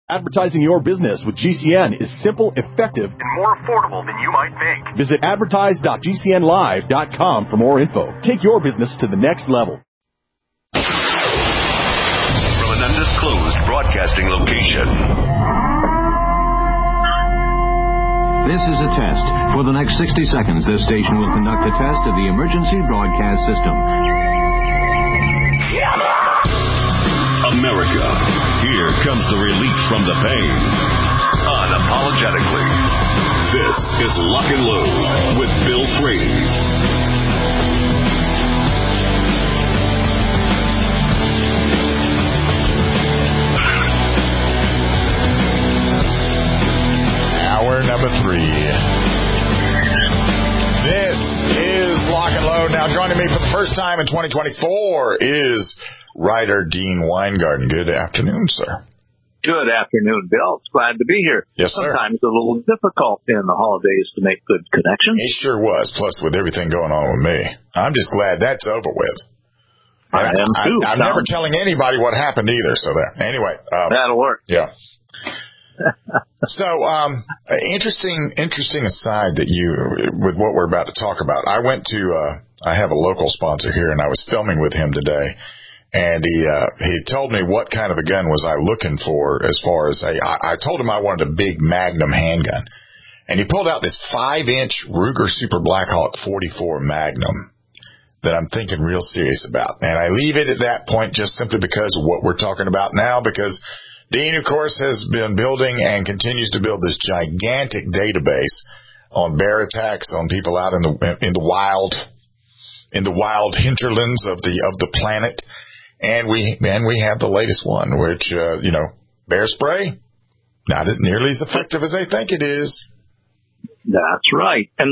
Advertising your business with GCN is simple, effective, and more affordable than you might think. Visit advertise.gcnlive.com for more info. Take your business to the next level. From an undisclosed broadcasting location. This is a test. For the next 60 seconds, this station will conduct a test of the emergency broadcast system. America, here comes the relief from the pain. Unapologetically. This is Lock and Load with Bill Frady. Hour number 3. This is Lock and Load. Now, joining me for the first time in 2024 is writer Dean Weingarten. Good afternoon, sir. Good afternoon, Bill. It's glad to be here. Yes, sir. Sometimes a little difficult in the holidays to make good connections. It sure was, plus with everything going on with me. I'm just glad that's over with. I am, too. I'm never telling anybody what happened either, so there. Anyway. That'll work. Yeah. So, interesting aside that with what we're about to talk about. I went to, I have a local sponsor here, and I was filming with him today. And he told me what kind of a gun was I looking for as far as I told him I wanted a big Magnum handgun. And he pulled out this 5-inch Ruger Super Blackhawk 44 Magnum that I'm thinking real serious about. And I leave it at that point just simply because of what we're talking about now, because Dean, of course, has been building and continues to build this gigantic database on bear attacks on people out in the wild hinterlands of the planet. And we have the latest one, which, bear spray, not as nearly as effective as they think it is. That's right. And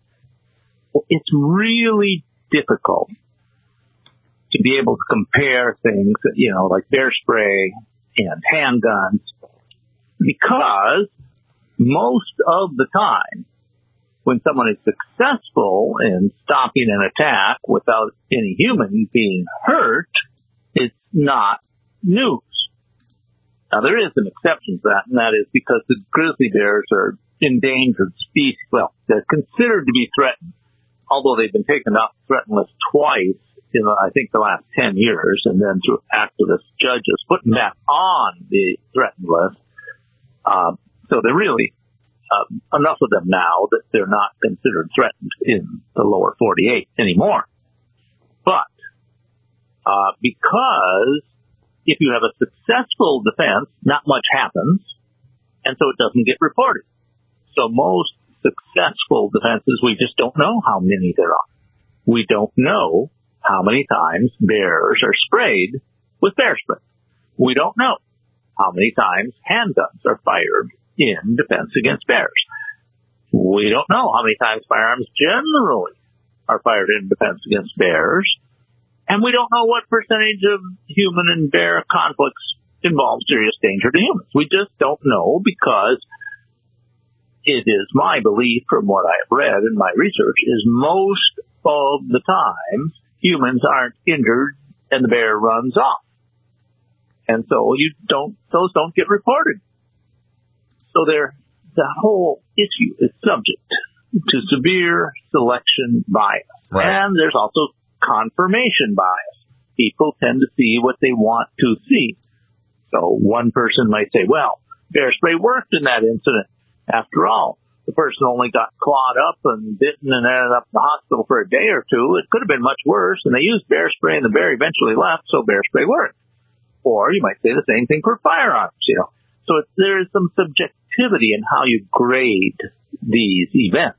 it's really difficult to be able to compare things, like bear spray and handguns, because most of the time when someone is successful in stopping an attack without any human being hurt, it's not news. Now, there is an exception to that, and that is because the grizzly bears are endangered species. Well, they're considered to be threatened, although they've been taken off the threatened list twice in, I think, the last 10 years, and then through activist judges putting back on the threatened list. So they're really enough of them now that they're not considered threatened in the lower 48 anymore. But because if you have a successful defense, not much happens, and so it doesn't get reported. So most successful defenses, we just don't know how many there are. We don't know how many times bears are sprayed with bear spray. We don't know how many times handguns are fired in defense against bears. We don't know how many times firearms generally are fired in defense against bears. And we don't know what percentage of human and bear conflicts involve serious danger to humans. We just don't know, because it is my belief from what I have read in my research is most of the time humans aren't injured and the bear runs off. And so those don't get reported. So the whole issue is subject to severe selection bias. Right. And there's also confirmation bias. People tend to see what they want to see. So one person might say, well, bear spray worked in that incident. After all, the person only got clawed up and bitten and ended up in the hospital for a day or two. It could have been much worse, and they used bear spray and the bear eventually left, so bear spray worked. Or you might say the same thing for firearms, So there is some subjectivity in how you grade these events.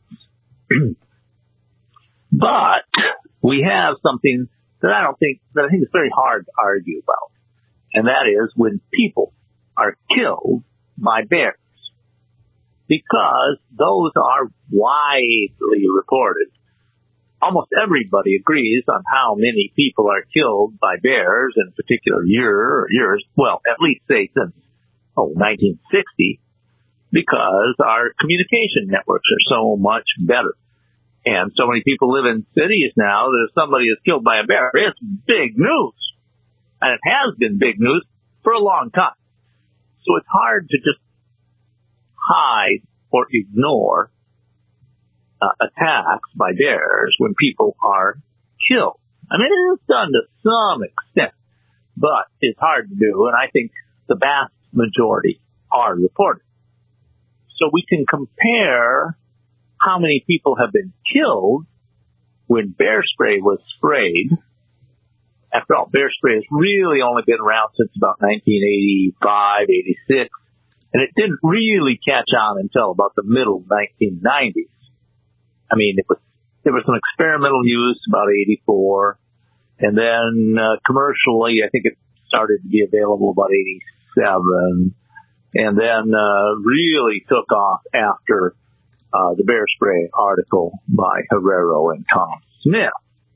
But we have something that I think is very hard to argue about, and that is when people are killed by bears, because those are widely reported. Almost everybody agrees on how many people are killed by bears in a particular year or years, well, at least say since 1960, because our communication networks are so much better. And so many people live in cities now that if somebody is killed by a bear, it's big news. And it has been big news for a long time. So it's hard to just hide or ignore attacks by bears when people are killed. I mean, it is done to some extent, but it's hard to do, and I think the vast majority are reported. So we can compare how many people have been killed when bear spray was sprayed. After all, bear spray has really only been around since about 1985, 86, and it didn't really catch on until about the middle 1990s. I mean, there was some experimental use about 84, and then commercially, I think it started to be available about 87, and then really took off after the bear spray article by Herrero and Tom Smith.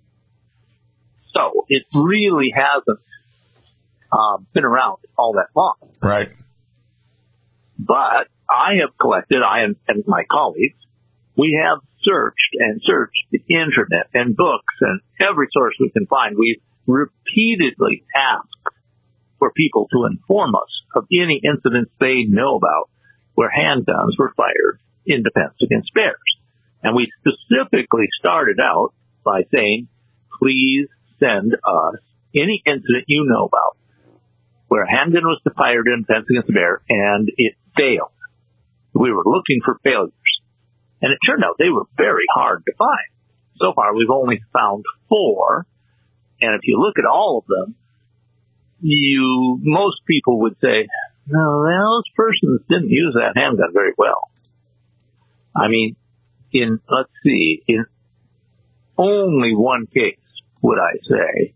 So it really hasn't been around all that long. Right. But I have collected, I and my colleagues, we have searched the internet and books and every source we can find. We've repeatedly asked for people to inform us of any incidents they know about where handguns were fired in defense against bears. And we specifically started out by saying, please send us any incident you know about where a handgun was fired in defense against a bear and it failed. We were looking for failures. And it turned out they were very hard to find. So far, we've only found 4. And if you look at all of them, most people would say, no, those persons didn't use that handgun very well. I mean, in only one case, would I say,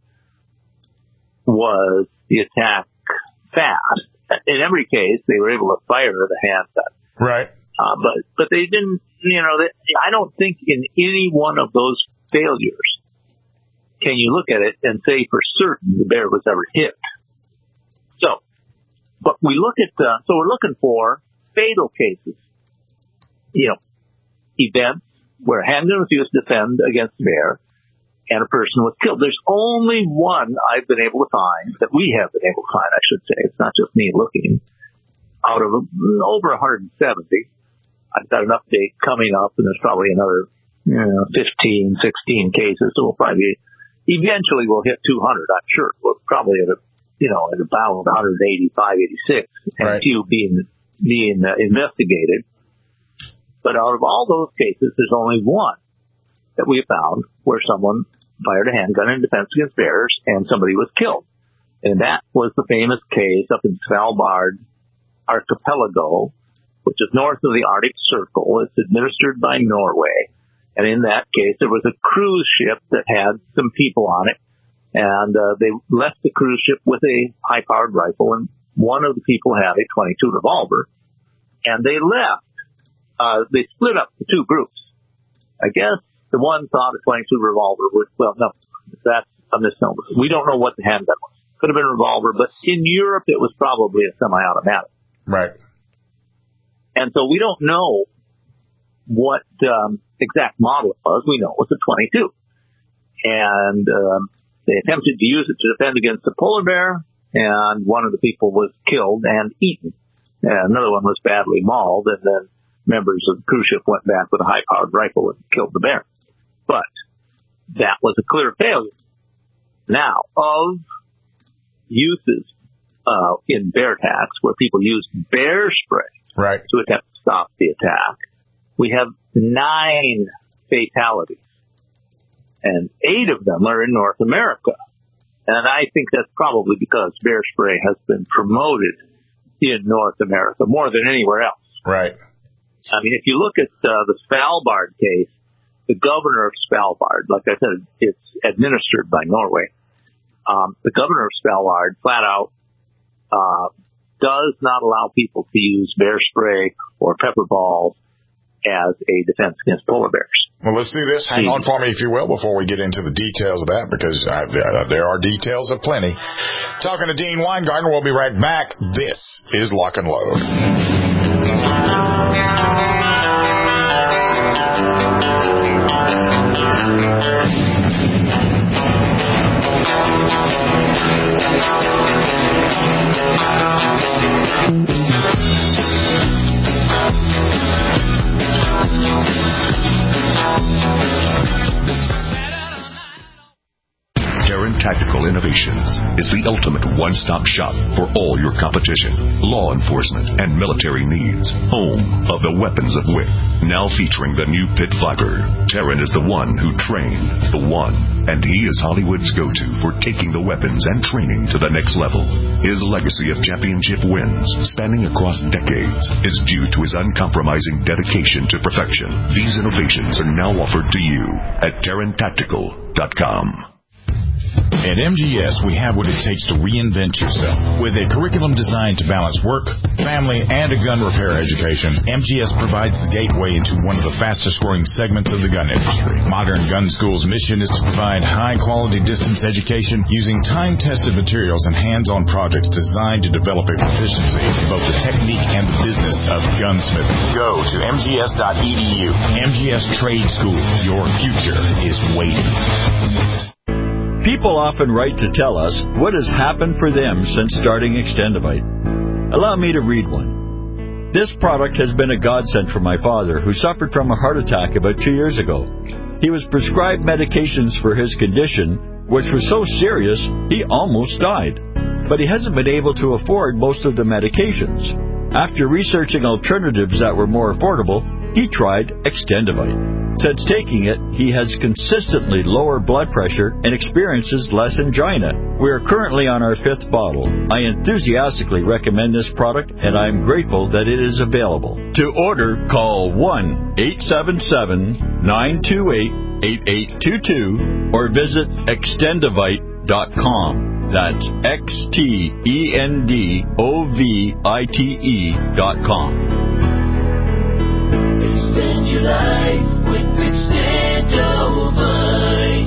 was the attack fast. In every case, they were able to fire the handgun. Right. But they didn't, I don't think in any one of those failures can you look at it and say for certain the bear was ever hit. So, but we look at, so we're looking for fatal cases, events where a handgun was used to defend against a bear and a person was killed. There's only one I've been able to find, that we have been able to find, I should say. It's not just me looking. Out of over 170, I've got an update coming up, and there's probably another 15, 16 cases. So we'll probably eventually we'll hit 200, I'm sure. We're probably at about 185, 86, and right. a few being investigated. But out of all those cases, there's only one that we found where someone fired a handgun in defense against bears and somebody was killed. And that was the famous case up in Svalbard Archipelago, which is north of the Arctic Circle. It's administered by Norway. And in that case, there was a cruise ship that had some people on it. And they left the cruise ship with a high-powered rifle, and one of the people had a .22 revolver. And they left. They split up the two groups. I guess the one thought a .22 revolver would, well, no, that's a misnomer. We don't know what the handgun was. Could have been a revolver, but in Europe it was probably a semi-automatic. Right. And so we don't know what exact model it was. We know it was a .22. And they attempted to use it to defend against a polar bear, and one of the people was killed and eaten. And another one was badly mauled, and then members of the cruise ship went back with a high-powered rifle and killed the bear. But that was a clear failure. Now, of uses in bear attacks where people used bear spray to attempt to stop the attack, we have 9 fatalities. And 8 of them are in North America. And I think that's probably because bear spray has been promoted in North America more than anywhere else. Right. I mean, if you look at the Svalbard case, the governor of Svalbard, like I said, it's administered by Norway. The governor of Svalbard flat out does not allow people to use bear spray or pepper balls as a defense against polar bears. Well, let's do this. Hang on for me, if you will, before we get into the details of that, because there are details aplenty. Talking to Dean Weingartner, we'll be right back. This is Lock and Load. Terran Tactical Innovations is the ultimate one-stop shop for all your competition, law enforcement, and military needs. Home of the weapons of WIC. Now featuring the new pit fiber. Terran is the one who trained the one, and he is Hollywood's go-to for taking the weapons and training to the next level. His legacy of championship wins, spanning across decades, is due to his uncompromising dedication to perfection. These innovations are now offered to you at TerranTactical.com. At MGS, we have what it takes to reinvent yourself. With a curriculum designed to balance work, family, and a gun repair education, MGS provides the gateway into one of the fastest-growing segments of the gun industry. Modern Gun School's mission is to provide high-quality distance education using time-tested materials and hands-on projects designed to develop a proficiency in both the technique and the business of gunsmithing. Go to mgs.edu. MGS Trade School. Your future is waiting. People often write to tell us what has happened for them since starting Extendivite. Allow me to read one. This product has been a godsend for my father, who suffered from a heart attack about 2 years ago. He was prescribed medications for his condition, which was so serious he almost died. But he hasn't been able to afford most of the medications. After researching alternatives that were more affordable, he tried Extendivite. Since taking it, he has consistently lower blood pressure and experiences less angina. We are currently on our 5th bottle. I enthusiastically recommend this product, and I am grateful that it is available. To order, call 1-877-928-8822 or visit Extendivite.com. That's XTENDOVITE.com. Extend your life with Extendovite.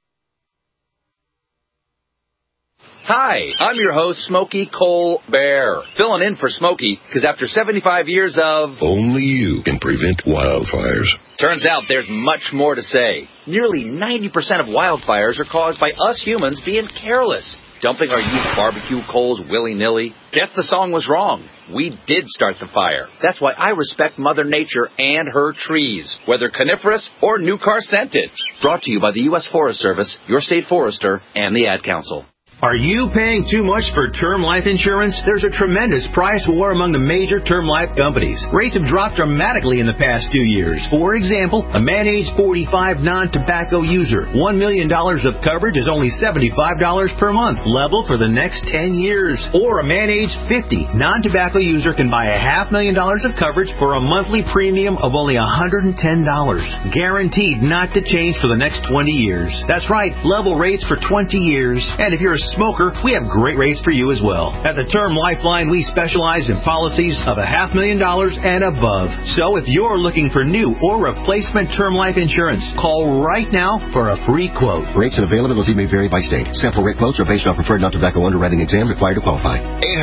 Hi, I'm your host, Smokey Colbert, filling in for Smokey because after 75 years of... Only you can prevent wildfires. Turns out there's much more to say. Nearly 90% of wildfires are caused by us humans being careless, dumping our used barbecue coals willy-nilly. Guess the song was wrong. We did start the fire. That's why I respect Mother Nature and her trees, whether coniferous or new car scented. Brought to you by the U.S. Forest Service, your state forester, and the Ad Council. Are you paying too much for term life insurance? There's a tremendous price war among the major term life companies. Rates have dropped dramatically in the past 2 years. For example, a man age 45 non-tobacco user, $1 million of coverage is only $75 per month, level for the next 10 years. Or a man age 50 non-tobacco user can buy $500,000 of coverage for a monthly premium of only $110, guaranteed not to change for the next 20 years. That's right, level rates for 20 years. And if you're a smoker, we have great rates for you as well. At the Term Lifeline, we specialize in policies of $500,000 and above. So if you're looking for new or replacement term life insurance, call right now for a free quote. Rates and availability may vary by state. Sample rate quotes are based on preferred non-tobacco underwriting exam required to qualify.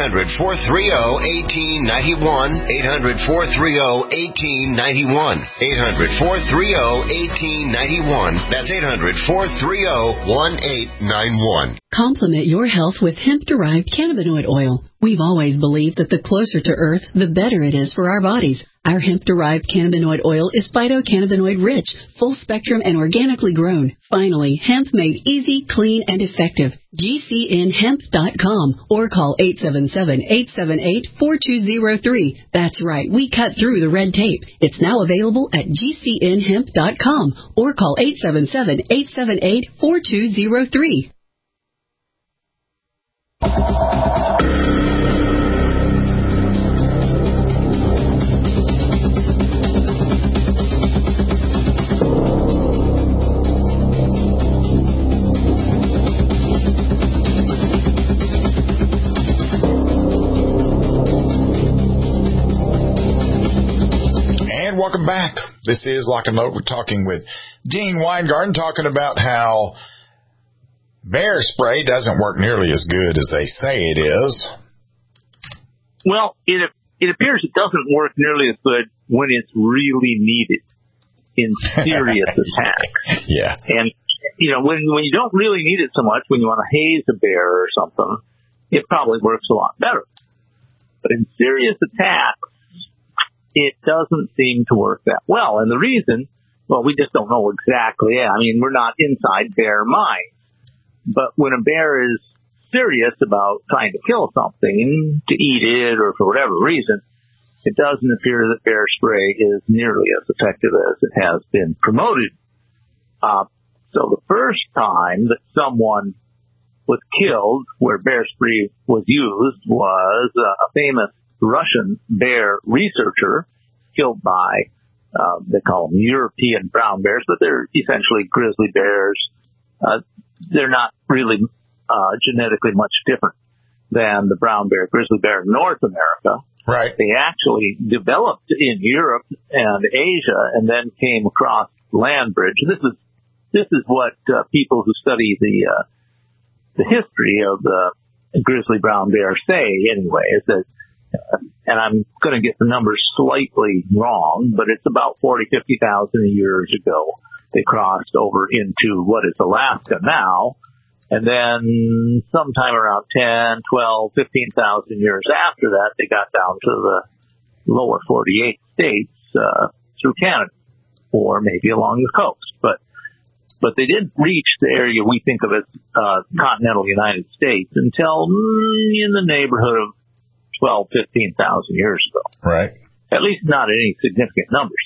800-430-1891. 800-430-1891. 800-430-1891. That's 800-430-1891. Complement your health with hemp-derived cannabinoid oil. We've always believed that the closer to Earth, the better it is for our bodies. Our hemp-derived cannabinoid oil is phytocannabinoid-rich, full-spectrum, and organically grown. Finally, hemp made easy, clean, and effective. GCNhemp.com or call 877-878-4203. That's right, we cut through the red tape. It's now available at GCNhemp.com or call 877-878-4203. And welcome back. This is Lock and Load. We're talking with Dean Weingarten, talking about how bear spray doesn't work nearly as good as they say it is. Well, it appears it doesn't work nearly as good when it's really needed in serious attacks. Yeah. And, you know, when you don't really need it so much, when you want to haze a bear or something, it probably works a lot better. But in serious attacks, it doesn't seem to work that well. And the reason, well, we just don't know exactly. I mean, we're not inside bear minds. But when a bear is serious about trying to kill something, to eat it or for whatever reason, it doesn't appear that bear spray is nearly as effective as it has been promoted. So the first time that someone was killed where bear spray was used was a famous Russian bear researcher killed by, they call them European brown bears, but they're essentially grizzly bears. They're not really genetically much different than the brown bear, grizzly bear in North America. Right. They actually developed in Europe and Asia and then came across land bridge. This is what people who study the history of the grizzly brown bear say anyway, is that, and I'm going to get the numbers slightly wrong, but it's about 40,000, 50,000 years ago. They crossed over into what is Alaska now. And then sometime around 10, 12, 15,000 years after that, they got down to the lower 48 states through Canada or maybe along the coast. But they didn't reach the area we think of as continental United States until in the neighborhood of 12, 15,000 years ago. Right. At least not in any significant numbers.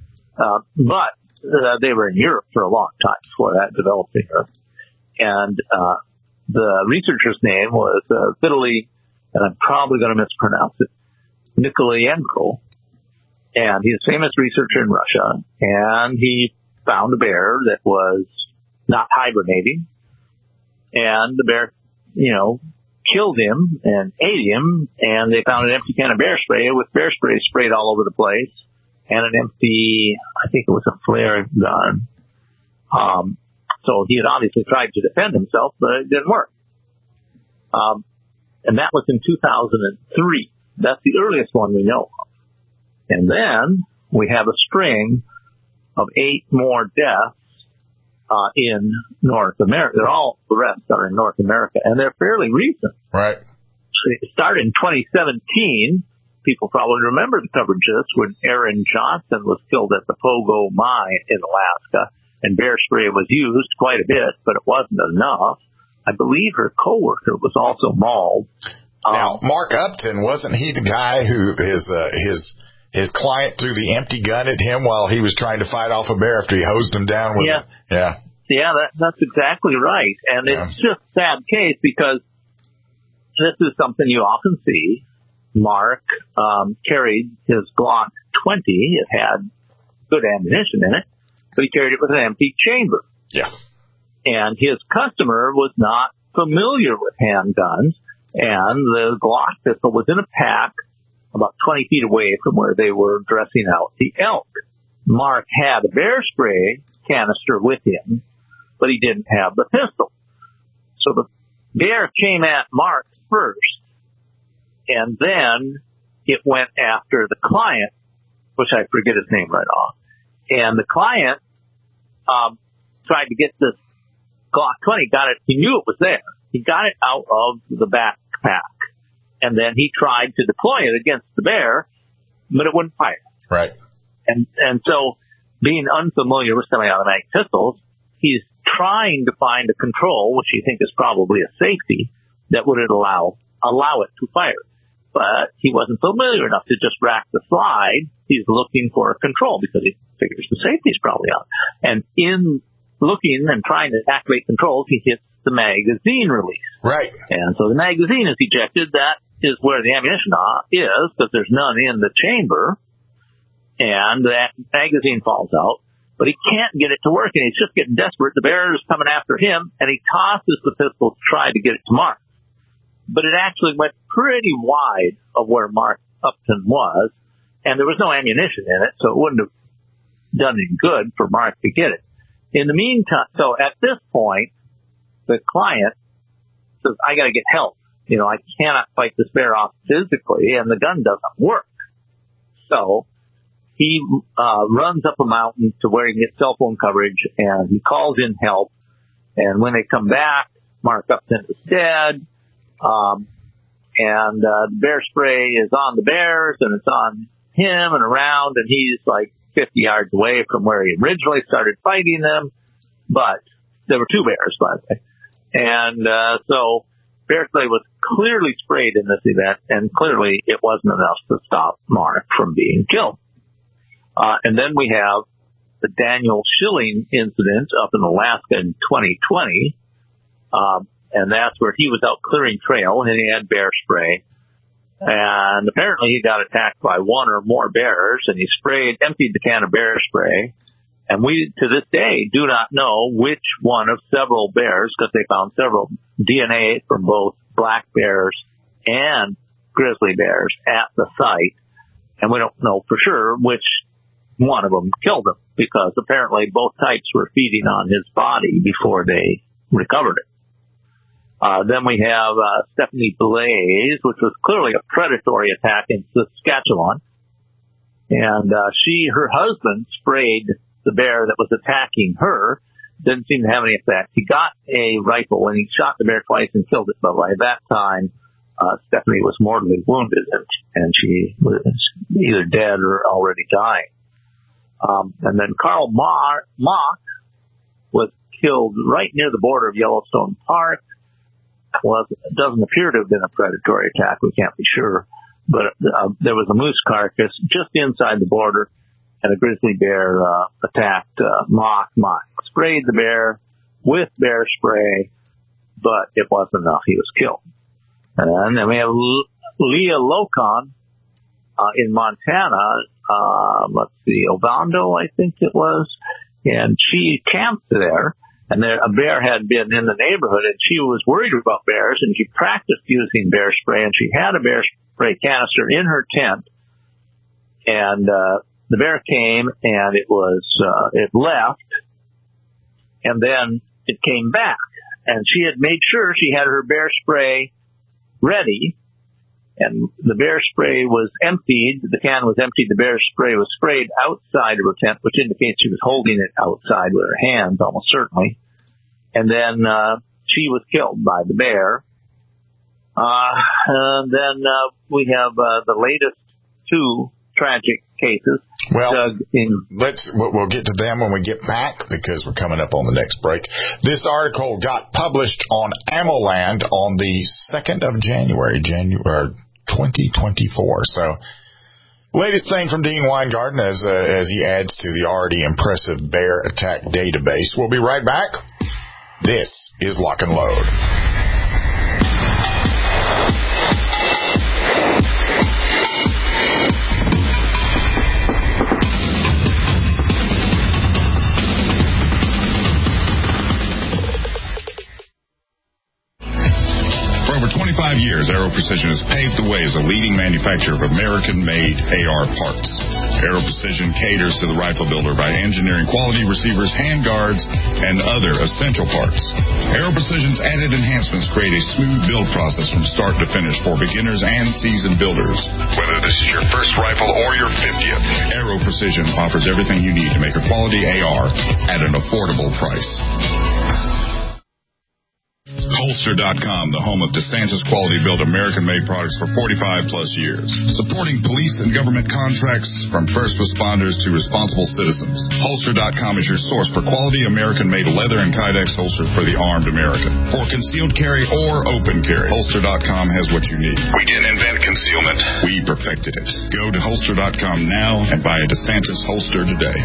But they were in Europe for a long time before that developed in Europe. And the researcher's name was Vitaly, and I'm probably going to mispronounce it, Nikolayenko. And he's a famous researcher in Russia. And he found a bear that was not hibernating. And the bear, killed him and ate him. And they found an empty can of bear spray with bear spray sprayed all over the place. And an empty, I think it was a flare gun. So he had obviously tried to defend himself, but it didn't work. And that was in 2003. That's the earliest one we know of. And then we have a string of 8 more deaths in North America. The rest are in North America, and they're fairly recent. Right. It started in 2017. People probably remember the coverage of this when Erin Johnson was killed at the Pogo Mine in Alaska. And bear spray was used quite a bit, but it wasn't enough. I believe her coworker was also mauled. Now, Mark Upton, wasn't he the guy who his client threw the empty gun at him while he was trying to fight off a bear after he hosed him down with it? Yeah, that's exactly right. And it's just a sad case because this is something you often see. Mark carried his Glock 20. It had good ammunition in it. But he carried it with an empty chamber. Yeah. And his customer was not familiar with handguns, and the Glock pistol was in a pack about 20 feet away from where they were dressing out the elk. Mark had a bear spray canister with him, but he didn't have the pistol. So the bear came at Mark first, and then it went after the client, which I forget his name right off. And the client tried to get this Glock 20, got it. He knew it was there. He got it out of the backpack. And then he tried to deploy it against the bear, but it wouldn't fire. Right. And so, being unfamiliar with semi-automatic pistols, he's trying to find a control, which you think is probably a safety, that would allow it to fire. But he wasn't familiar enough to just rack the slide. He's looking for a control because he figures the safety's probably out. And in looking and trying to activate controls, he hits the magazine release. Right. And so the magazine is ejected. That is where the ammunition is, because there's none in the chamber. And that magazine falls out. But he can't get it to work, and he's just getting desperate. The bear is coming after him, and he tosses the pistol to try to get it to Mark. But it actually went pretty wide of where Mark Upton was, and there was no ammunition in it, so it wouldn't have done any good for Mark to get it. In the meantime, so at this point, the client says, I got to get help. I cannot fight this bear off physically, and the gun doesn't work. So he runs up a mountain to where he can get cell phone coverage, and he calls in help. And when they come back, Mark Upton is dead. and bear spray is on the bears, and it's on him and around, and he's like 50 yards away from where he originally started fighting them. But there were two bears, by the way. And so bear spray was clearly sprayed in this event, and clearly it wasn't enough to stop Mark from being killed. And then we have the Daniel Schilling incident up in Alaska in 2020. And that's where he was out clearing trail, and he had bear spray. And apparently he got attacked by one or more bears, and he emptied the can of bear spray. And we, to this day, do not know which one of several bears, because they found several DNA from both black bears and grizzly bears at the site. And we don't know for sure which one of them killed him, because apparently both types were feeding on his body before they recovered it. Then we have Stephanie Blaze, which was clearly a predatory attack in Saskatchewan. And her husband sprayed the bear that was attacking her. Didn't seem to have any effect. He got a rifle and he shot the bear twice and killed it. But by that time, Stephanie was mortally wounded, and she was either dead or already dying. And then Carl Mock was killed right near the border of Yellowstone Park. It doesn't appear to have been a predatory attack. We can't be sure. But there was a moose carcass just inside the border, and a grizzly bear attacked Mock. Mock sprayed the bear with bear spray, but it wasn't enough. He was killed. And then we have Leah Locon in Montana. Let's see, Ovando, I think it was. And she camped there. And a bear had been in the neighborhood, and she was worried about bears, and she practiced using bear spray, and she had a bear spray canister in her tent. And the bear came, and it left, and then it came back. And she had made sure she had her bear spray ready, and the bear spray was emptied. The can was emptied. The bear spray was sprayed outside of her tent, which indicates she was holding it outside with her hands, almost certainly. And then she was killed by the bear. And then we have the latest two tragic cases. Well, we'll get to them when we get back, because we're coming up on the next break. This article got published on AmmoLand on the 2nd of January 2024. So, latest thing from Dean Weingarten as he adds to the already impressive bear attack database. We'll be right back. This is Lock and Load. For over 25 years, Aero Precision has paved the way as a leading manufacturer of American-made AR parts. Aero Precision caters to the rifle builder by engineering quality receivers, handguards, and other essential parts. Aero Precision's added enhancements create a smooth build process from start to finish for beginners and seasoned builders. Whether this is your first rifle or your 50th, Aero Precision offers everything you need to make a quality AR at an affordable price. Holster.com, the home of DeSantis quality-built American-made products for 45-plus years. Supporting police and government contracts from first responders to responsible citizens. Holster.com is your source for quality American-made leather and Kydex holsters for the armed American. For concealed carry or open carry, Holster.com has what you need. We didn't invent concealment. We perfected it. Go to Holster.com now and buy a DeSantis holster today.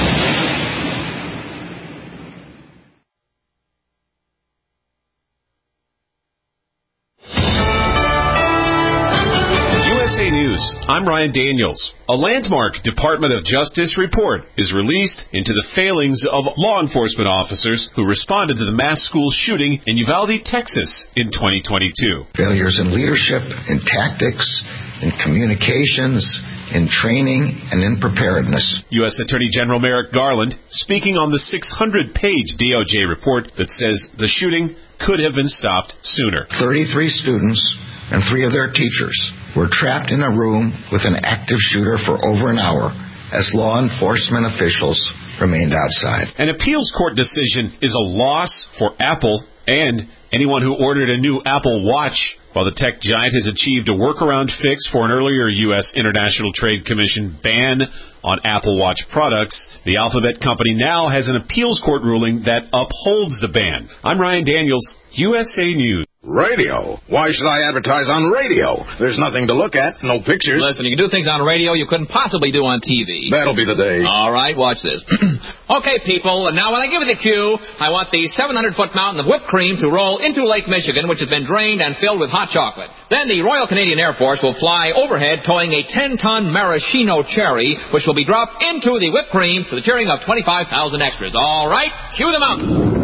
I'm Ryan Daniels. A landmark Department of Justice report is released into the failings of law enforcement officers who responded to the mass school shooting in Uvalde, Texas in 2022. Failures in leadership, in tactics, in communications, in training, and in preparedness. U.S. Attorney General Merrick Garland speaking on the 600-page DOJ report that says the shooting could have been stopped sooner. 33 students and 3 of their teachers were trapped in a room with an active shooter for over an hour as law enforcement officials remained outside. An appeals court decision is a loss for Apple and anyone who ordered a new Apple Watch While the tech giant has achieved a workaround fix for an earlier U.S. International Trade Commission ban on Apple Watch products, the Alphabet company now has an appeals court ruling that upholds the ban. I'm Ryan Daniels, USA News. Radio? Why should I advertise on radio? There's nothing to look at, no pictures. Listen, you can do things on radio you couldn't possibly do on TV. That'll be the day. All right, watch this. Okay, people, and now when I give you the cue, I want the 700-foot mountain of whipped cream to roll into Lake Michigan, which has been drained and filled with hot chocolate. Then the Royal Canadian Air Force will fly overhead towing a 10-ton maraschino cherry, which will be dropped into the whipped cream to the cheering of 25,000 extras. All right, cue the mountain.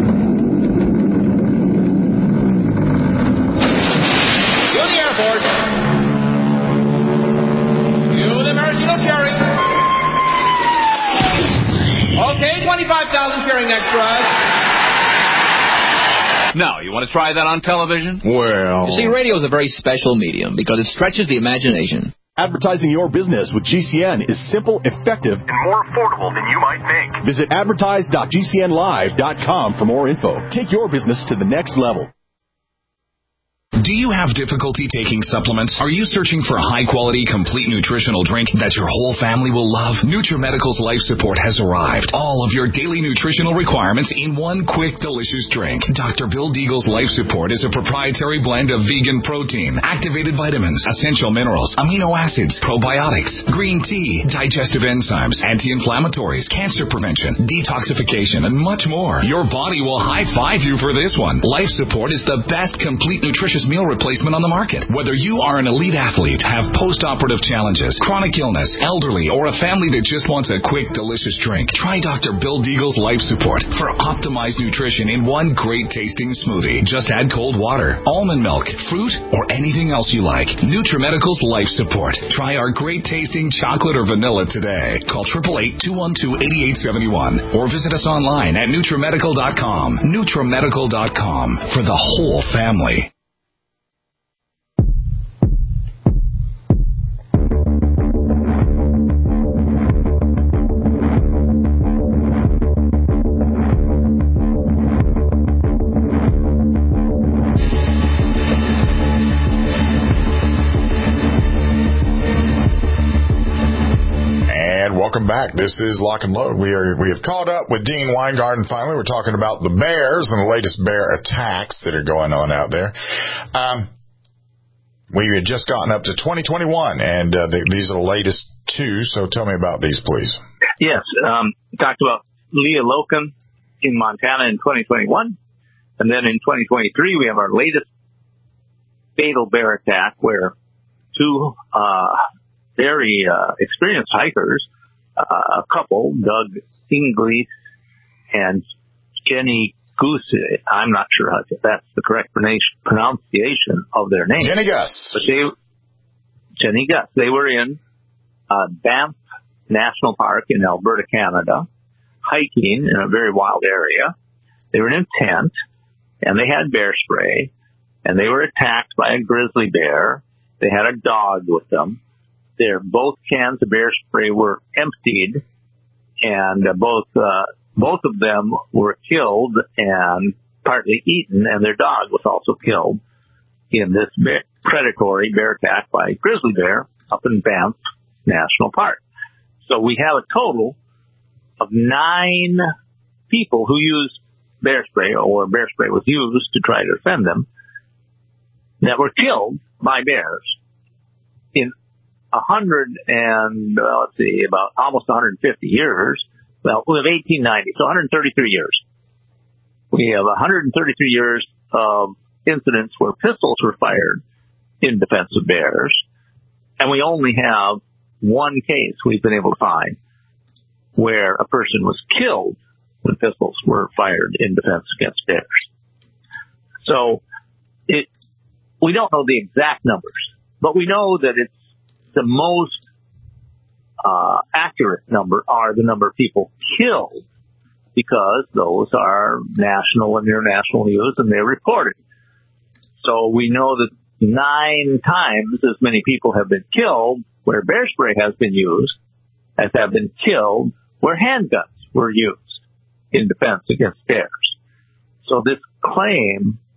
Okay, 25,000 cheering extras. Now, you want to try that on television? Well... You see, radio is a very special medium because it stretches the imagination. Advertising your business with GCN is simple, effective, and more affordable than you might think. Visit advertise.gcnlive.com for more info. Take your business to the next level. Do you have difficulty taking supplements? Are you searching for a high-quality, complete nutritional drink that your whole family will love? NutriMedical's Life Support has arrived. All of your daily nutritional requirements in one quick, delicious drink. Dr. Bill Deagle's Life Support is a proprietary blend of vegan protein, activated vitamins, essential minerals, amino acids, probiotics, green tea, digestive enzymes, anti-inflammatories, cancer prevention, detoxification, and much more. Your body will high-five you for this one. Life Support is the best complete nutritious meal replacement on the market. Whether you are an elite athlete, have post-operative challenges, chronic illness, elderly, or a family that just wants a quick, delicious drink, try Dr. Bill Deagle's Life Support for optimized nutrition in one great-tasting smoothie. Just add cold water, almond milk, fruit, or anything else you like. NutriMedical's Life Support. Try our great-tasting chocolate or vanilla today. Call 888-212-8871 or visit us online at NutriMedical.com. NutriMedical.com for the whole family. Welcome back. This is Lock and Load. We have caught up with Dean Weingarten finally. We're talking about the bears and the latest bear attacks that are going on out there. We had just gotten up to 2021, and these are the latest two, so tell me about these, please. Yes. Talked about Leah Loken in Montana in 2021, and then in 2023 we have our latest fatal bear attack where two very experienced hikers, a couple, Doug Inglis and Jenny Goose, I'm not sure how that's the correct pronunciation of their name. Jenny Gus. But Jenny Gus. They were in Banff National Park in Alberta, Canada, hiking in a very wild area. They were in a tent, and they had bear spray, and they were attacked by a grizzly bear. They had a dog with them. Both cans of bear spray were emptied, and both of them were killed and partly eaten, and their dog was also killed in this predatory bear attack by a grizzly bear up in Banff National Park. So we have a total of 9 people who used bear spray, or bear spray was used to try to defend them, that were killed by bears in about almost 150 years. Well, we have 1890, so 133 years. We have 133 years of incidents where pistols were fired in defense of bears, and we only have one case we've been able to find where a person was killed when pistols were fired in defense against bears. So we don't know the exact numbers, but we know that it's the most accurate number are the number of people killed, because those are national and international news and they're reported. So we know that 9 times as many people have been killed where bear spray has been used as have been killed where handguns were used in defense against bears. So this claim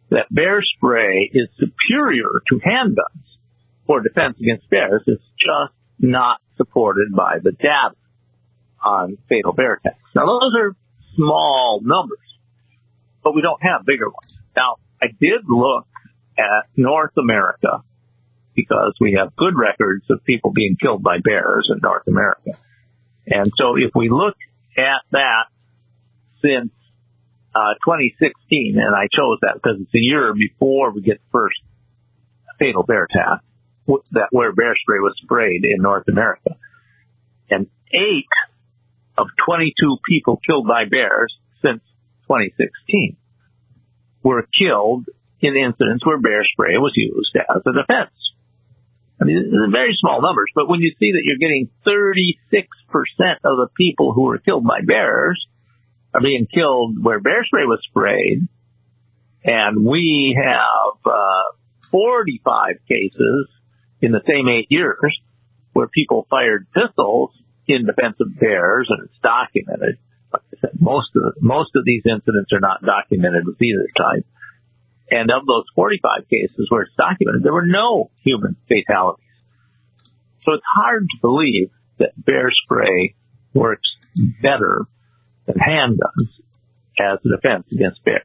that bear spray is superior to handguns for defense against bears is just not supported by the data on fatal bear attacks. Now, those are small numbers, but we don't have bigger ones. Now, I did look at North America because we have good records of people being killed by bears in North America. And so if we look at that since 2016, and I chose that because it's a year before we get the first fatal bear attack, where bear spray was sprayed in North America. And 8 of 22 people killed by bears since 2016 were killed in incidents where bear spray was used as a defense. I mean, these are very small numbers, but when you see that you're getting 36% of the people who were killed by bears are being killed where bear spray was sprayed, and we have 45 cases in the same 8 years where people fired pistols in defense of bears, and it's documented. Like I said, most of these incidents are not documented with either type. And of those 45 cases where it's documented, there were no human fatalities. So it's hard to believe that bear spray works better than handguns as a defense against bears.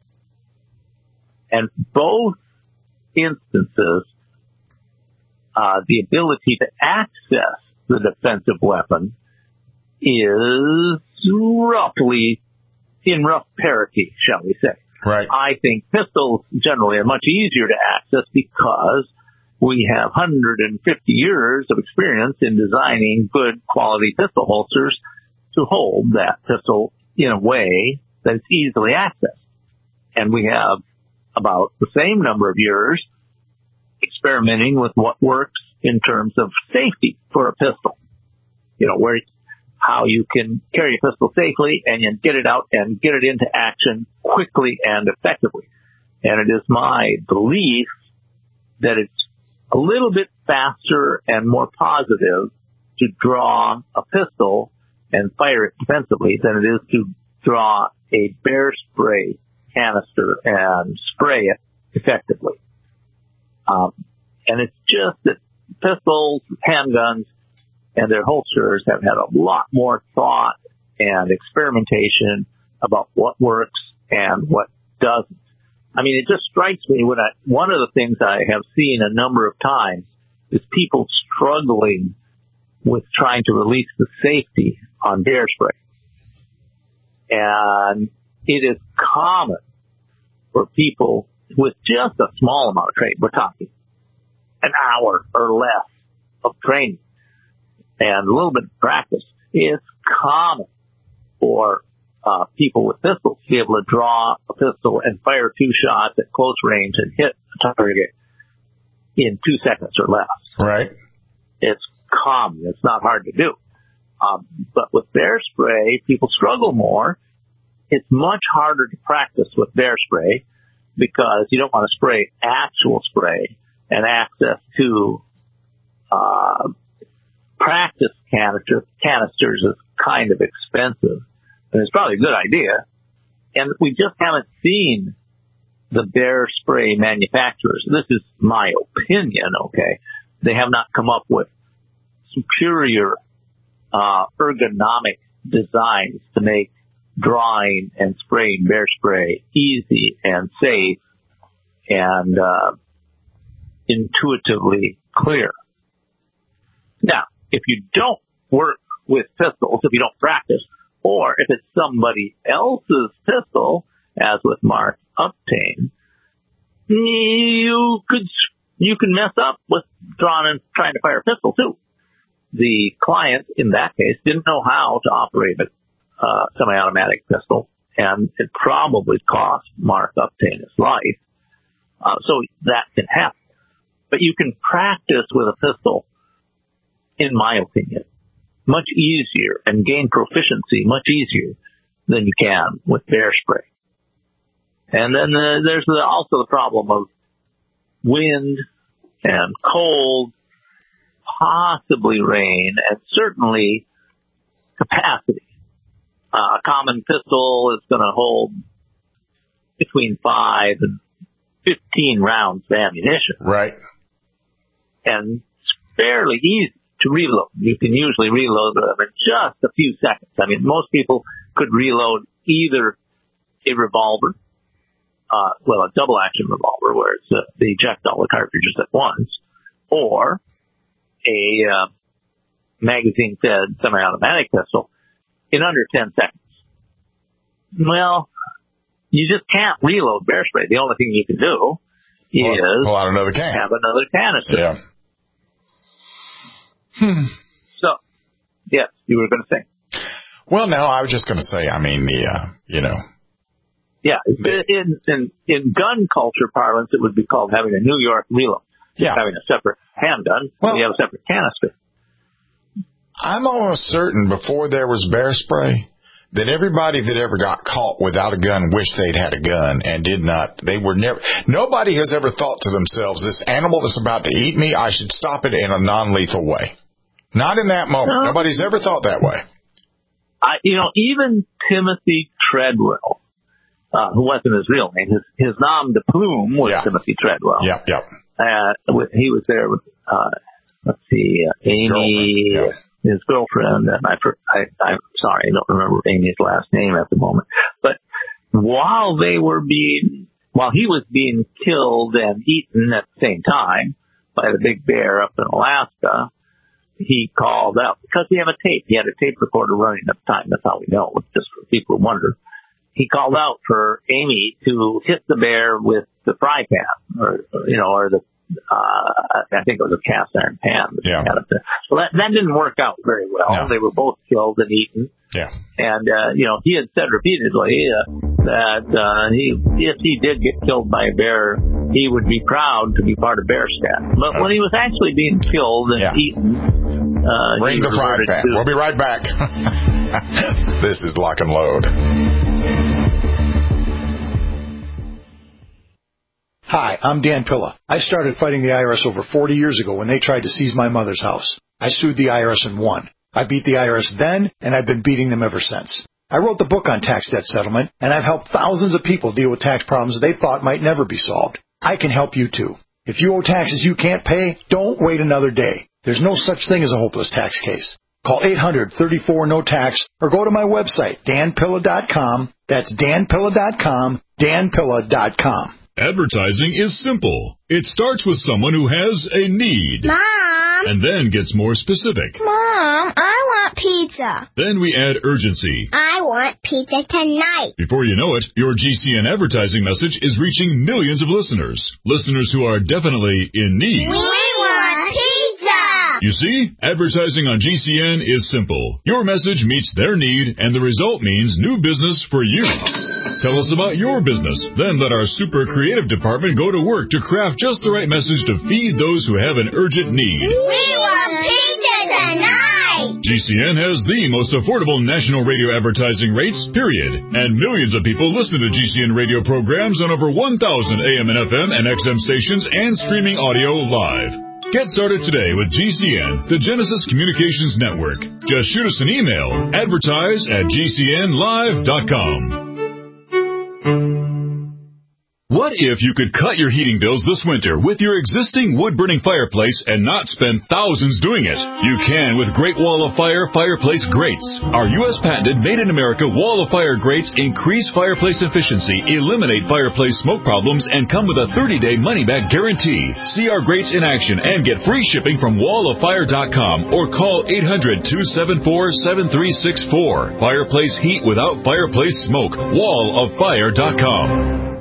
And both instances, the ability to access the defensive weapon is roughly in rough parity, shall we say. Right. I think pistols generally are much easier to access because we have 150 years of experience in designing good quality pistol holsters to hold that pistol in a way that it's easily accessed. And we have about the same number of years experimenting with what works in terms of safety for a pistol. You know, how you can carry a pistol safely and you get it out and get it into action quickly and effectively. And it is my belief that it's a little bit faster and more positive to draw a pistol and fire it defensively than it is to draw a bear spray canister and spray it effectively. And it's just that pistols, handguns, and their holsters have had a lot more thought and experimentation about what works and what doesn't. I mean, it just strikes me when one of the things I have seen a number of times is people struggling with trying to release the safety on bear spray. And it is common for people with just a small amount of training, we're talking an hour or less of training and a little bit of practice, it's common for people with pistols to be able to draw a pistol and fire 2 shots at close range and hit a target in 2 seconds or less. Right. It's common. It's not hard to do. But with bear spray, people struggle more. It's much harder to practice with bear spray because you don't want to spray actual spray, and access to practice canisters is kind of expensive. And it's probably a good idea. And we just haven't seen the bear spray manufacturers. This is my opinion, okay? They have not come up with superior ergonomic designs to make drawing and spraying bear spray easy and safe and intuitively clear. Now, if you don't work with pistols, if you don't practice, or if it's somebody else's pistol, as with Mark Uptain, you can mess up with drawing and trying to fire a pistol too. The client in that case didn't know how to operate a semi-automatic pistol, and it probably cost Mark Uptain his life. So that can happen. But you can practice with a pistol, in my opinion, much easier and gain proficiency much easier than you can with bear spray. And then there's also the problem of wind and cold, possibly rain, and certainly capacity. A common pistol is going to hold between 5 and 15 rounds of ammunition. Right. And it's fairly easy to reload. You can usually reload them in just a few seconds. I mean, most people could reload either a revolver, a double-action revolver where it's they eject all the cartridges at once, or a magazine-fed semi-automatic pistol in under 10 seconds. Well, you just can't reload bear spray. The only thing you can do is pull out another can. Have another canister. Yeah. So, yes, you were going to say. Well, no, I was just going to say, I mean, Yeah, in gun culture parlance, it would be called having a New York reload. Yeah. Having a separate handgun, you have a separate canister. I'm almost certain before there was bear spray that everybody that ever got caught without a gun wished they'd had a gun and did not. Nobody has ever thought to themselves, this animal that's about to eat me, I should stop it in a non-lethal way. Not in that moment. Nobody's ever thought that way. Even Timothy Treadwell, who wasn't his real name, his nom de plume was Timothy Treadwell. Yep. He was there with, Amy, his girlfriend, and I'm sorry, I don't remember Amy's last name at the moment. But while he was being killed and eaten at the same time by the big bear up in Alaska, he called out, because he had a tape recorder running at the time. That's how we know, just for people who wonder. He called out for Amy to hit the bear with the fry pan, or the, I think it was a cast iron pan. Yeah. So that didn't work out very well. No. They were both killed and eaten. Yeah. And, he had said repeatedly that if he did get killed by a bear, he would be proud to be part of Bear Scat. But when he was actually being killed and eaten, bring the fry pan. We'll be right back. This is Lock and Load. Hi, I'm Dan Pilla. I started fighting the IRS over 40 years ago when they tried to seize my mother's house. I sued the IRS and won. I beat the IRS then, and I've been beating them ever since. I wrote the book on tax debt settlement, and I've helped thousands of people deal with tax problems they thought might never be solved. I can help you too. If you owe taxes you can't pay, don't wait another day. There's no such thing as a hopeless tax case. Call 800-34-NO-TAX or go to my website, danpilla.com. That's danpilla.com, danpilla.com. Advertising is simple. It starts with someone who has a need. Mom! And then gets more specific. Mom, I want pizza. Then we add urgency. I want pizza tonight. Before you know it, your GCN advertising message is reaching millions of listeners. Listeners who are definitely in need. We want pizza! You see, advertising on GCN is simple. Your message meets their need, and the result means new business for you. Tell us about your business. Then let our super creative department go to work to craft just the right message to feed those who have an urgent need. We want pizza tonight! GCN has the most affordable national radio advertising rates, period. And millions of people listen to GCN radio programs on over 1,000 AM and FM and XM stations and streaming audio live. Get started today with GCN, the Genesis Communications Network. Just shoot us an email, advertise@gcnlive.com. What if you could cut your heating bills this winter with your existing wood-burning fireplace and not spend thousands doing it? You can with Great Wall of Fire fireplace grates. Our U.S. patented made-in-America Wall of Fire grates increase fireplace efficiency, eliminate fireplace smoke problems, and come with a 30-day money-back guarantee. See our grates in action and get free shipping from walloffire.com or call 800-274-7364. Fireplace heat without fireplace smoke. walloffire.com.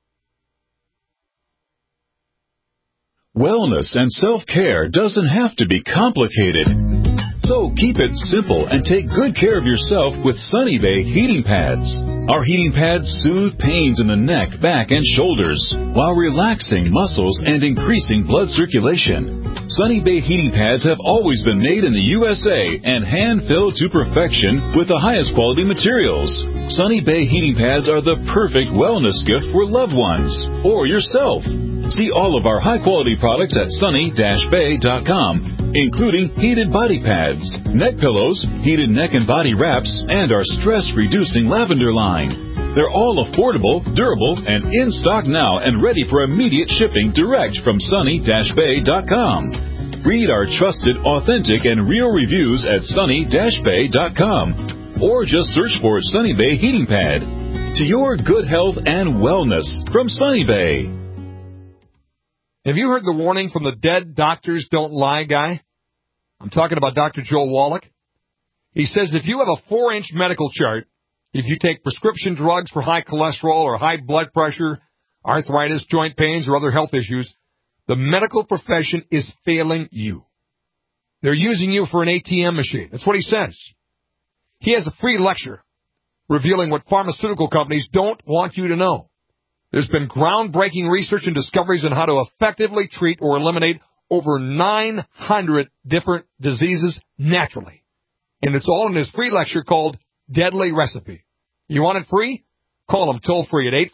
Wellness and self-care doesn't have to be complicated. So keep it simple and take good care of yourself with Sunny Bay heating pads. Our heating pads soothe pains in the neck, back, and shoulders while relaxing muscles and increasing blood circulation. Sunny Bay heating pads have always been made in the USA and hand-filled to perfection with the highest quality materials. Sunny Bay heating pads are the perfect wellness gift for loved ones or yourself. See all of our high-quality products at sunny-bay.com, including heated body pads, neck pillows, heated neck and body wraps, and our stress-reducing lavender line. They're all affordable, durable, and in stock now and ready for immediate shipping direct from sunny-bay.com. Read our trusted, authentic, and real reviews at sunny-bay.com. Or just search for Sunny Bay Heating Pad. To your good health and wellness from Sunny Bay. Have you heard the warning from the Dead Doctors Don't Lie guy? I'm talking about Dr. Joel Wallach. He says if you have a 4-inch medical chart, if you take prescription drugs for high cholesterol or high blood pressure, arthritis, joint pains, or other health issues, the medical profession is failing you. They're using you for an ATM machine. That's what he says. He has a free lecture revealing what pharmaceutical companies don't want you to know. There's been groundbreaking research and discoveries on how to effectively treat or eliminate over 900 different diseases naturally. And it's all in his free lecture called Deadly Recipe. You want it free? Call him toll free at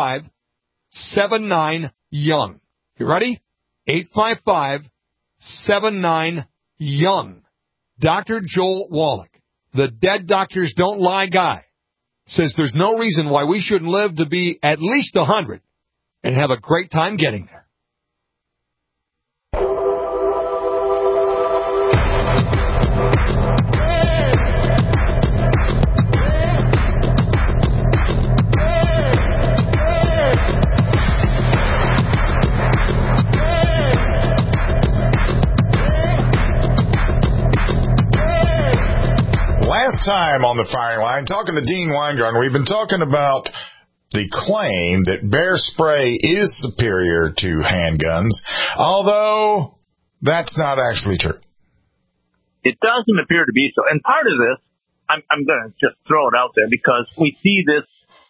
855-79-YOUNG. You ready? 855-79-YOUNG. Dr. Joel Wallach, the Dead Doctors Don't Lie guy, says there's no reason why we shouldn't live to be at least 100 and have a great time getting there. Last time on the firing line, talking to Dean Weingarten, we've been talking about the claim that bear spray is superior to handguns, although that's not actually true. It doesn't appear to be so. And part of this, I'm going to just throw it out there because we see this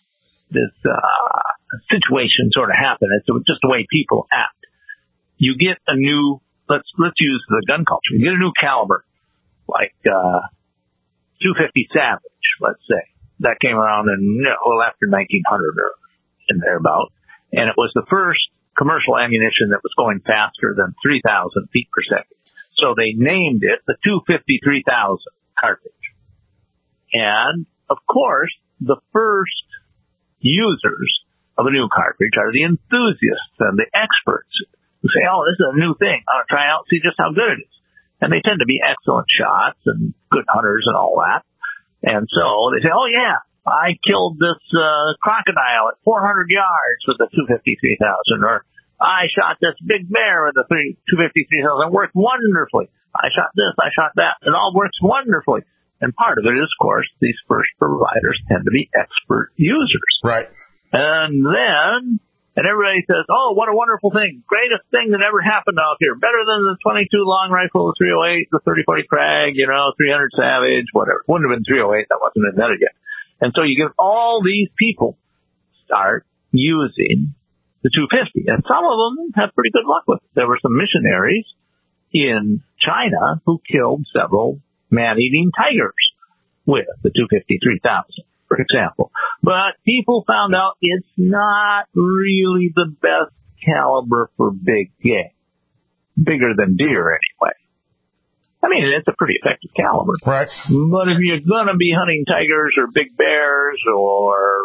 situation sort of happen. It's just the way people act. You get a new, let's use the gun culture. You get a new caliber, like 250 Savage, let's say. That came around after 1900 or in thereabout. And it was the first commercial ammunition that was going faster than 3,000 feet per second. So they named it the 250-3000 cartridge. And, of course, the first users of a new cartridge are the enthusiasts and the experts who say, oh, this is a new thing. I'll try out, see just how good it is. And they tend to be excellent shots and good hunters and all that. And so they say, oh, yeah, I killed this crocodile at 400 yards with the 250-3000, or I shot this big bear with the 250-3000. It worked wonderfully. I shot this, I shot that. It all works wonderfully. And part of it is, of course, these first providers tend to be expert users. Right. And then... and everybody says, oh, what a wonderful thing. Greatest thing that ever happened out here. Better than the 22 long rifle, the 308, the 30-40 Krag, 300 Savage, whatever. Wouldn't have been 308. That wasn't invented yet. And so you get all these people start using the 250. And some of them have pretty good luck with it. There were some missionaries in China who killed several man-eating tigers with the 250-3000. For example. But people found out it's not really the best caliber for big game. Bigger than deer, anyway. I mean, it's a pretty effective caliber. Right. But if you're going to be hunting tigers or big bears or,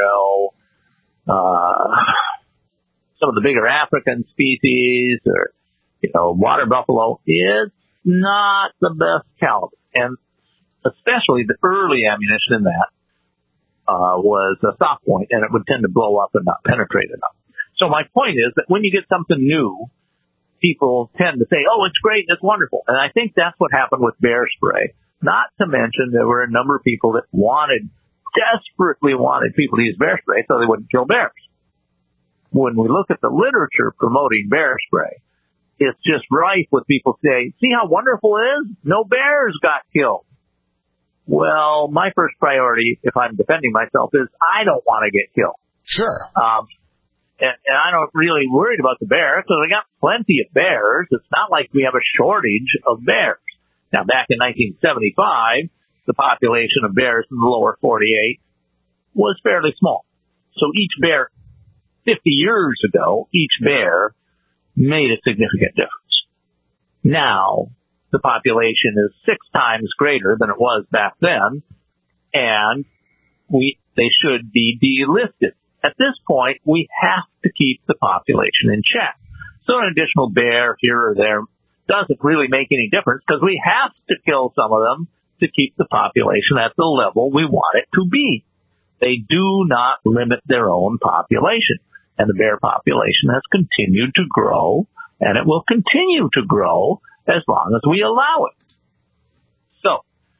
some of the bigger African species or, water buffalo, it's not the best caliber. And especially the early ammunition in that was a soft point, and it would tend to blow up and not penetrate enough. So my point is that when you get something new, people tend to say, oh, it's great, it's wonderful. And I think that's what happened with bear spray. Not to mention there were a number of people that desperately wanted people to use bear spray so they wouldn't kill bears. When we look at the literature promoting bear spray, it's just rife with people saying, see how wonderful it is? No bears got killed. Well, my first priority, if I'm defending myself, is I don't want to get killed. Sure. And I'm not really worried about the bear because we got plenty of bears. It's not like we have a shortage of bears. Now, back in 1975, the population of bears in the lower 48 was fairly small. So each bear, 50 years ago, each bear made a significant difference. Now, the population is 6 times greater than it was back then, and we they should be delisted. At this point, we have to keep the population in check. So an additional bear here or there doesn't really make any difference because we have to kill some of them to keep the population at the level we want it to be. They do not limit their own population. And the bear population has continued to grow, and it will continue to grow as long as we allow it. So,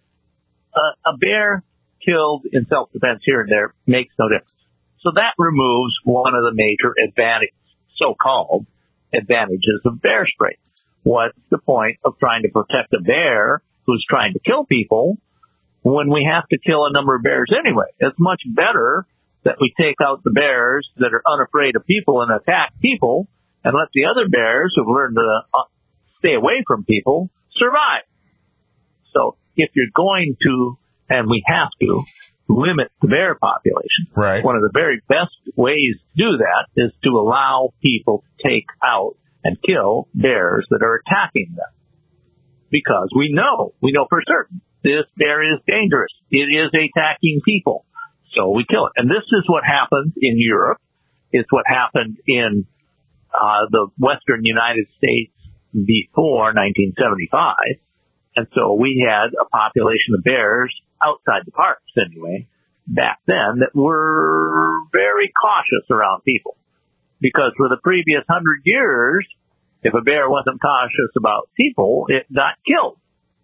a bear killed in self-defense here and there makes no difference. So that removes one of the major advantages, so-called advantages of bear spray. What's the point of trying to protect a bear who's trying to kill people when we have to kill a number of bears anyway? It's much better that we take out the bears that are unafraid of people and attack people and let the other bears who've learned to stay away from people survive. So if you're going to, and we have to, limit the bear population, right, one of the very best ways to do that is to allow people to take out and kill bears that are attacking them. Because we know for certain this bear is dangerous. It is attacking people. So we kill it. And this is what happened in Europe. It's what happened in the western United States before 1975. And so we had a population of bears outside the parks anyway, back then, that were very cautious around people. Because for the previous 100 years, if a bear wasn't cautious about people, it got killed.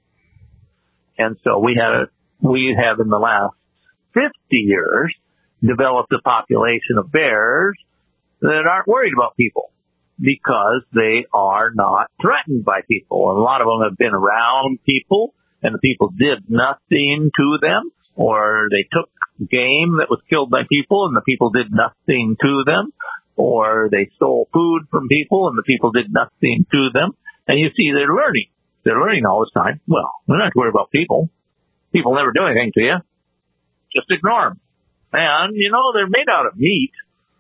And so we have in the last 50 years developed a population of bears that aren't worried about people because they are not threatened by people. And a lot of them have been around people, and the people did nothing to them, or they took game that was killed by people and the people did nothing to them, or they stole food from people and the people did nothing to them. And you see, they're learning. They're learning all this time. Well, we're not worried about people. People never do anything to you. Just ignore them. And, they're made out of meat.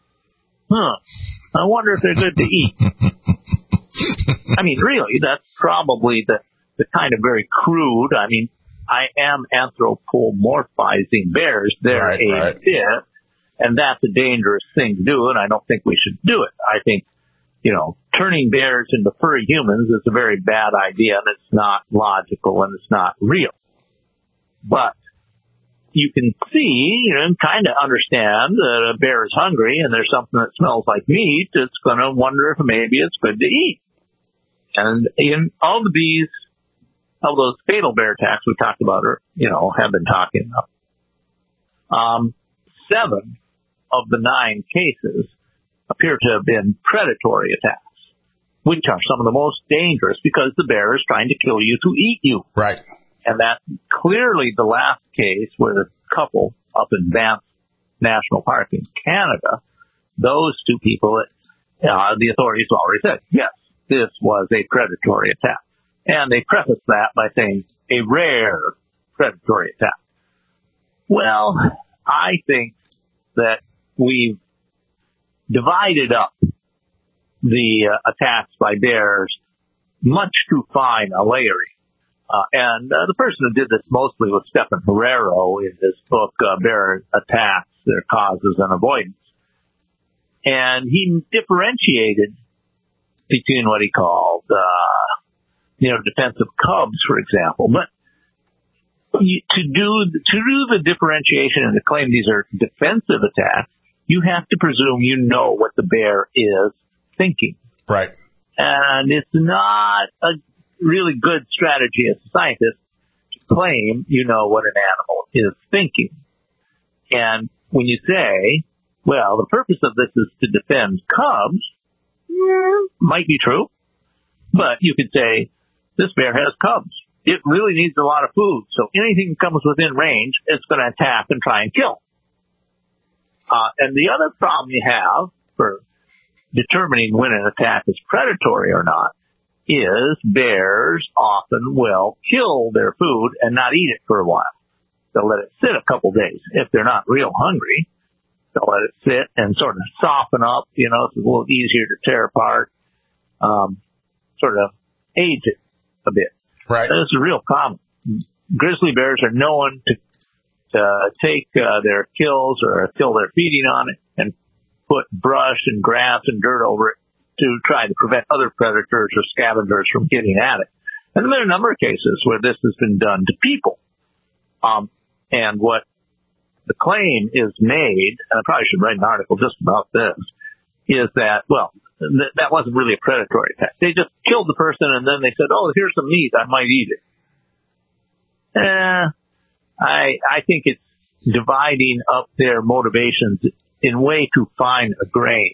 I wonder if they're good to eat. I mean, really, that's probably the kind of very crude. I mean, I am anthropomorphizing bears. They're a bit, and that's a dangerous thing to do, and I don't think we should do it. I think, turning bears into furry humans is a very bad idea, and it's not logical, and it's not real. But you can see, and kind of understand that a bear is hungry and there's something that smells like meat, it's going to wonder if maybe it's good to eat. And in all of those fatal bear attacks we talked about, have been talking about, 7 of the 9 cases appear to have been predatory attacks, which are some of the most dangerous because the bear is trying to kill you to eat you. Right. And that's clearly the last case where the couple up in Banff National Park in Canada, those 2 people, the authorities already said, yes, this was a predatory attack. And they prefaced that by saying a rare predatory attack. Well, I think that we've divided up the attacks by bears much too fine a layering. And the person who did this mostly was Stephen Herrero in his book, Bear Attacks, Their Causes and Avoidance. And he differentiated between what he called, defensive cubs, for example. But to do the differentiation and to claim these are defensive attacks, you have to presume you know what the bear is thinking. Right. And it's not a really good strategy as a scientist to claim you know what an animal is thinking. And when you say, well, the purpose of this is to defend cubs, might be true. But you could say, this bear has cubs. It really needs a lot of food. So anything that comes within range, it's going to attack and try and kill. And the other problem you have for determining when an attack is predatory or not is bears often will kill their food and not eat it for a while. They'll let it sit a couple days. If they're not real hungry, they'll let it sit and sort of soften up, so it's a little easier to tear apart, sort of age it a bit. Right. This is a real problem. Grizzly bears are known take their kills or a kill they're feeding on it and put brush and grass and dirt over it to try to prevent other predators or scavengers from getting at it. And there are a number of cases where this has been done to people. And what the claim is made, and I probably should write an article just about this, is that, well, that wasn't really a predatory attack. They just killed the person and then they said, oh, here's some meat, I might eat it. I think it's dividing up their motivations in way too fine a grain.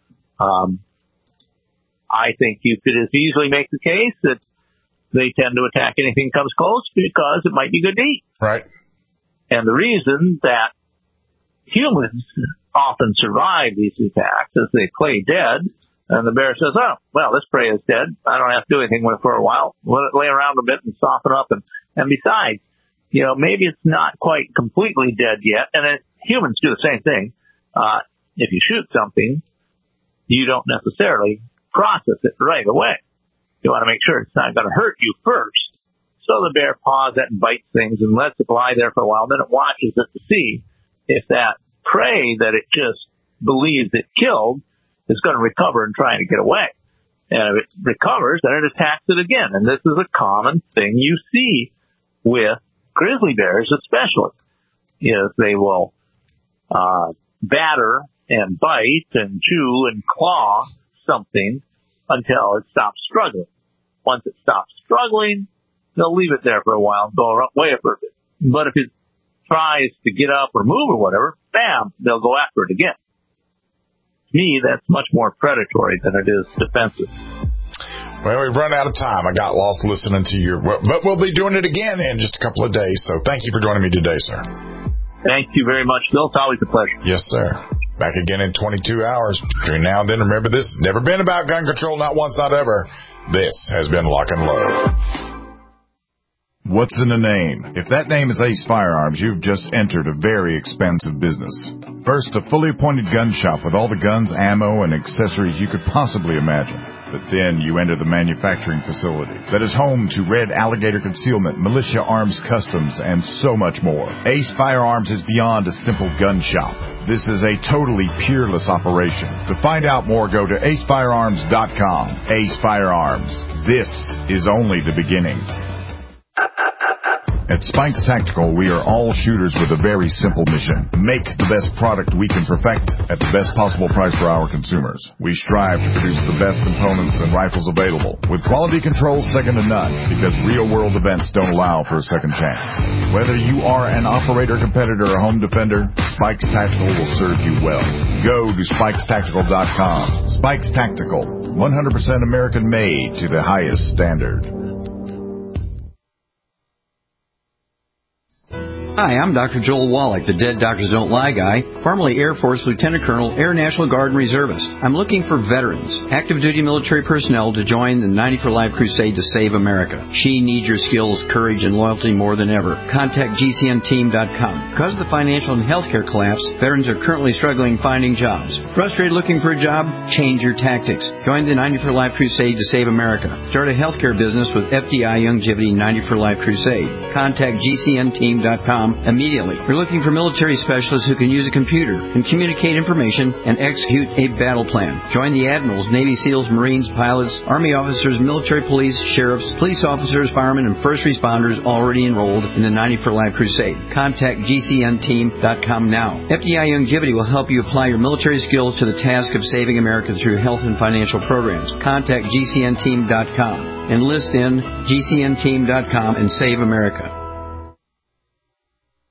I think you could as easily make the case that they tend to attack anything that comes close because it might be good to eat. Right. And the reason that humans often survive these attacks is they play dead, and the bear says, oh, well, this prey is dead. I don't have to do anything with it for a while. Let it lay around a bit and soften up. And besides, maybe it's not quite completely dead yet. And then humans do the same thing. If you shoot something, you don't necessarily process it right away. You want to make sure it's not going to hurt you first. So the bear paws it and bites things and lets it lie there for a while. Then it watches it to see if that prey that it just believes it killed is going to recover and try to get away. And if it recovers, then it attacks it again. And this is a common thing you see with grizzly bears especially, is they will batter and bite and chew and claw something until it stops struggling. Once it stops struggling, they'll leave it there for a while and go away for a bit. But if it tries to get up or move or whatever, bam, they'll go after it again. To me, that's much more predatory than it is defensive. Well, we've run out of time. I got lost listening to but we'll be doing it again in just a couple of days. So thank you for joining me today, sir. Thank you very much, Bill. It's always a pleasure. Yes, sir. Back again in 22 hours. Between now and then, remember this has never been about gun control, not once, not ever. This has been Lock and Load. What's in a name? If that name is Ace Firearms, you've just entered a very expensive business. First, a fully appointed gun shop with all the guns, ammo, and accessories you could possibly imagine. But then you enter the manufacturing facility that is home to Red Alligator Concealment, Militia Arms Customs, and so much more. Ace Firearms is beyond a simple gun shop. This is a totally peerless operation. To find out more, go to acefirearms.com. Ace Firearms. This is only the beginning. At Spikes Tactical, we are all shooters with a very simple mission. Make the best product we can perfect at the best possible price for our consumers. We strive to produce the best components and rifles available, with quality control second to none, because real-world events don't allow for a second chance. Whether you are an operator, competitor, or home defender, Spikes Tactical will serve you well. Go to SpikesTactical.com. Spikes Tactical, 100% American-made to the highest standard. Hi, I'm Dr. Joel Wallach, the Dead Doctors Don't Lie guy, formerly Air Force Lieutenant Colonel, Air National Guard and Reservist. I'm looking for veterans, active duty military personnel to join the 90 for Life crusade to save America. She needs your skills, courage, and loyalty more than ever. Contact GCNteam.com. Because of the financial and healthcare collapse, veterans are currently struggling finding jobs. Frustrated looking for a job? Change your tactics. Join the 90 for Life crusade to save America. Start a healthcare business with FDI Youngevity 90 for Life crusade. Contact GCNteam.com immediately. We're looking for military specialists who can use a computer and communicate information and execute a battle plan. Join the admirals, Navy SEALs, Marines, pilots, Army officers, military police, sheriffs, police officers, firemen, and first responders already enrolled in the 90 for Life crusade. Contact GCNteam.com now. FDI Youngevity will help you apply your military skills to the task of saving America through health and financial programs. Contact GCNteam.com. Enlist in GCNteam.com and save America.